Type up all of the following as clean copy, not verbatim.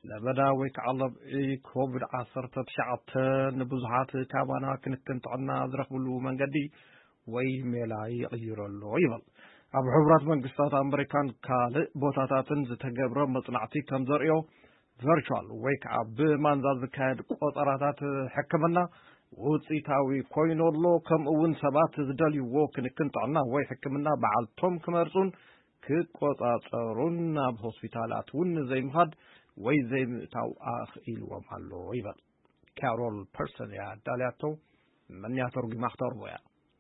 ለበዳዊ ከዓለብ ኮቪድ 19 ንብዙሓት ካባና ክንክን ጥዕና ዝረኽብሉ መንገዲ ወይ ሜላ ይቕይረሉ ይብል ኣብ ሕብራት መንግስታት ኣሜሪካን ካልእ ቦታታትን ዝተገብረ መጽናዕቲ ከም ዘርእዮ ቨርቹዋል ወይ ከዓ ብማንዛ ዝካየድ ቆጠራታት ሕክምና ውጽኢታዊ ኮይኑሎ ከምኡውን ሰባት ዝደልይዎ ክንክን ጥዕና ወይ ሕክምና በዓልቶም ክመርጹን ክቆጻጸሩን ናብ ሆስፒታላት እውን ዘይምኻድ ወይ ዘይምእታው ኣኽኢልዎም ኣሎ ይብል ካሮል ፐርሰን ያዳልያቶ መን ያተርጉማ ክተርቦያ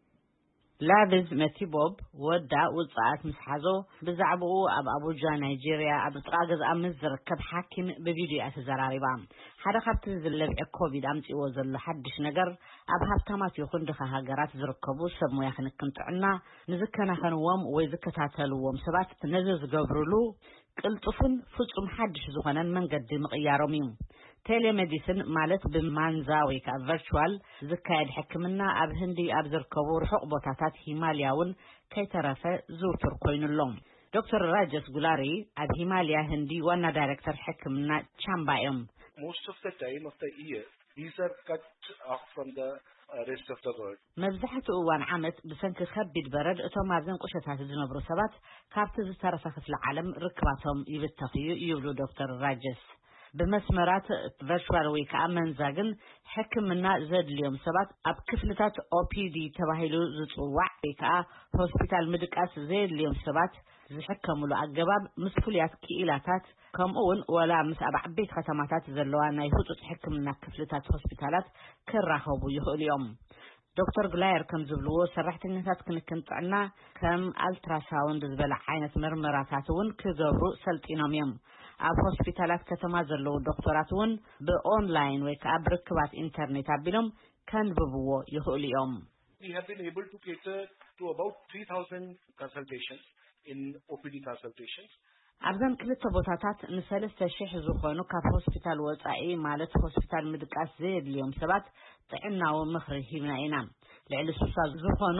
ላቪዝ መቲቦብ ወዳ ውጻአት ምስሓዞ ብዛዕባኡ ኣብ አቡጃ ናይጄሪያ ኣብ ጥራገዝ ኣምዝ ዝርከብ ሓኪም በቪዲዮ ተዘራሪባ ሓደ ካብቲ ዝለብዐ ኮቪድ ኣምፂዎ ዘሎ ሓድሽ ነገር ኣብ ሃብታማት ይኹን ድኻ ሃገራት ዝርከቡ ሰብ ሞያ ክንክን ጥዕና ንዝከናኸንዎም ወይ ዝከታተልዎም ሰባት ነዚ ዝገብሩሉ ቅልጡፍን ፍጹም ሓድሽ ዝኾነን መንገዲ ምቕያሮም እዩ ቴሌሜዲሲን ማለት ብማንዛ ወይ ከዓ ቨርቹዋል ዝካየድ ሕክምና ኣብ ህንዲ ኣብ ዝርከቡ ርሑቕ ቦታታት ሂማልያውን ከይተረፈ ዝውትር ኮይኑሎም ዶክተር ራጀስ ጉላሪ ኣብ ሂማልያ ህንዲ ዋና ዳይሬክተር ሕክምና ቻምባ እዮም most of the time of the year these are cut off from the rest of the world መብዛሕትኡ እዋን ዓመት ብሰንኪ ከቢድ በረድ እቶም ኣብዘን ቁሸታት ዝነብሩ ሰባት ካብቲ ዝተረፈ ክፍለ ዓለም ርክባቶም ይብተኽዩ ይብሉ ዶክተር ራጀስ በመስመራት ቨርቹዋል ወይ ከዓ መንዛግን ሕክምና ዘድልዮም ሰባት ኣብ ክፍልታት ኦፒዲ ተባሂሉ ዝጽዋዕ ወይ ከዓ ሆስፒታል ምድቃስ ዘድልዮም ሰባት ዝሕከሙሉ ኣገባብ ምስ ፍሉያት ክኢላታት ከምኡውን ወላ ምስ ኣብ ዓበይቲ ከተማታት ዘለዋ ናይ ህጹጽ ሕክምና ክፍልታት ሆስፒታላት ክራኸቡ ይኽእሉ እዮም ዶክተር ግላየር ከም ዝብልዎ ሰራሕተኛታት ክንክን ጥዕና ከም ኣልትራሳውንድ ዝበለ ዓይነት ምርመራታት እውን ክገብሩ ሰልጢኖም እዮም ኣብ ሆስፒታላት ከተማ ዘለዉ ዶክተራት እውን ብኦንላይን ወይ ከዓ ብርክባት ኢንተርኔት ኣቢሎም ከንብብዎ ይኽእሉ እዮም We have been able to cater to about 3000 consultations in OPD consultations ኣብዘን ክልተ ቦታታት ን3000 ዝኾኑ ካብ ሆስፒታል ወጻኢ ማለት ሆስፒታል ምድቃስ ዘየድልዮም ሰባት ጥዕናዊ ምኽሪ ሂብና ኢና ልዕሊ 60 ዝኾኑ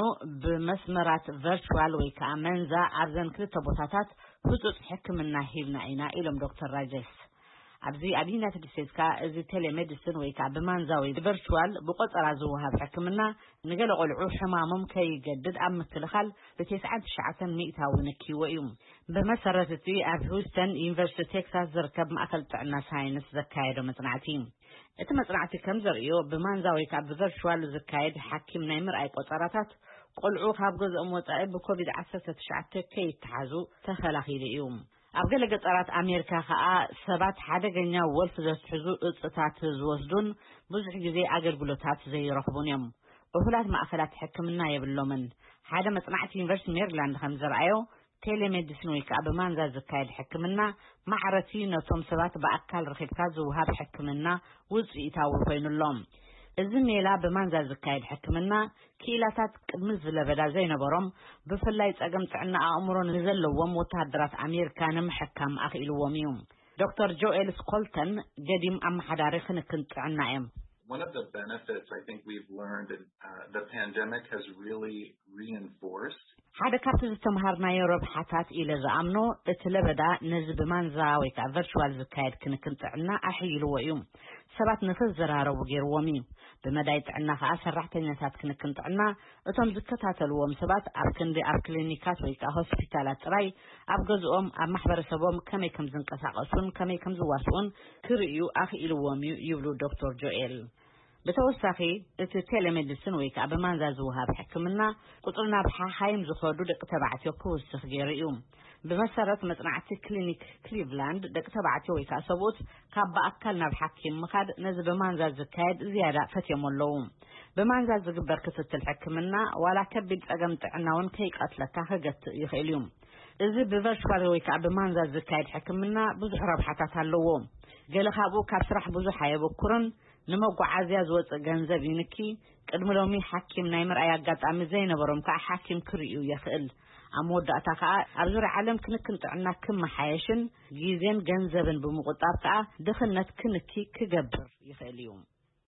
ብመስመራት ቨርቹዋል ወይ ከዓ መንዛ ኣብዘን ክልተ ቦታታት ህጹጽ ሕክምና ሂብና ኢና ኢሎም ዶክተር ራጀስ ኣብዚ ኣብ ዩናይትድ ስቴትስ እዚ ቴሌሜዲሲን ወይ ከዓ ብማንዛዊ ቨርቹዋል ብቆጠራ ዝወሃብ ሕክምና ንገለ ቆልዑ ሕማሞም ከይገድድ ኣብ ምክልኻል ብ99 ሚእታዊ ነኪዎ እዩ ብመሰረት እቲ ኣብ ሂውስተን ዩኒቨርሲቲ ቴክሳስ ዝርከብ ማእከል ጥዕና ሳይንስ ዘካየዶ መጽናዕቲ እቲ መጽናዕቲ ከም ዘርእዮ ብማንዛዊ ወይ ከዓ ብቨርቹዋል ዝካየድ ሓኪም ናይ ምርኣይ ቆጠራታት ቆልዑ ካብ ገዝኦም ወጻኢ ብኮቪድ-19 ከይተሓዙ ተኸላኺሉ እዩ ኣብ ገለ ገጠራት ኣሜሪካ ከዓ ሰባት ሓደገኛ ወልፍ ዘትሕዙ እጽታት ዝወስዱን ብዙሕ ግዜ ኣገልግሎታት ዘይረኽቡን እዮም እሁላት ማእከላት ሕክምና የብሎምን ሓደ መጽናዕቲ ዩኒቨርሲቲ ሜሪላንድ ከም ዘርኣዮ ቴሌሜዲሲን ወይ ከዓ ብማንዛ ዝካየድ ሕክምና ማዕረቲ ነቶም ሰባት በኣካል ረኺብካ ዝውሃብ ሕክምና ውጽኢታዊ ኮይኑሎም እዚ ሜላ ብማንዛ ዝካየድ ሕክምና ክኢላታት ቅድሚ ዝለበዳ ዘይነበሮም ብፍላይ ጸገም ጥዕና ኣእምሮ ንዘለዎም ወታደራት ኣሜሪካ ንምሕካም ኣኽኢልዎም እዩ ዶክተር ጆኤል ስኮልተን ገዲም ኣመሓዳሪ ክንክን ጥዕና እዮም One of the benefits I think we've learned the pandemic has really reinforced ሓደ ካብቲ ዝተምሃርናዮ ረብሓታት ኢለ ዝኣምኖ እቲ ለበዳ ነዚ ብማንዛ ወይ ከዓ ቨርቹዋል ዝካየድ ክንክን ጥዕና ኣሕይልዎ እዩ ሰባት ንኽዘራረቡ ገይርዎም እዩ ብመዳይ ጥዕና ከዓ ሰራሕተኛታት ክንክን ጥዕና እቶም ዝከታተልዎም ሰባት ኣብ ክንዲ ኣብ ክሊኒካት ወይ ከዓ ሆስፒታላት ጥራይ ኣብ ገዝኦም ኣብ ማሕበረሰቦም ከመይ ከም ዝንቀሳቐሱን ከመይ ከም ዝዋስኡን ክርእዩ ኣኽኢልዎም እዩ ይብሉ ዶክተር ጆኤል በተወሳኺ እቲ ቴሌሜዲሲን ወይ ከዓ ብማንዛ ዝወሃብ ሕክምና ቁጥር ናብ ሓኻይም ዝኸዱ ደቂ ተባዕትዮ ክውስኽ ገይሩ እዩ ብመሰረት መጽናዕቲ ክሊኒክ ክሊቭላንድ ደቂ ተባዕትዮ ወይ ከዓ ሰብኡት ካብ በኣካል ናብ ሓኪም ምኻድ ነዚ ብማንዛ ዝካየድ ዝያዳ ፈትዮም ኣለዉ ብማንዛ ዝግበር ክትትል ሕክምና ዋላ ከቢድ ጸገም ጥዕናውን ከይቀትለካ ክገትእ ይኽእል እዩ እዚ ብቨርቹዋል ወይ ከዓ ብማንዛ ዝካየድ ሕክምና ብዙሕ ረብሓታት ኣለዎ ገለ ካብኡ ካብ ስራሕ ብዙሕ ኣየበኩርን ንመጓዓዝያ ዝወፅእ ገንዘብ ይንኪ ቅድሚ ሎሚ ሓኪም ናይ ምርኣይ ኣጋጣሚ ዘይነበሮም ከዓ ሓኪም ክርእዩ ይኽእል ኣብ መወዳእታ ከዓ ኣብ ዙርያ ዓለም ክንክን ጥዕና ክመሓየሽን ግዜን ገንዘብን ብምቁጣብ ከዓ ድኽነት ክንኪ ክገብር ይኽእል እዩ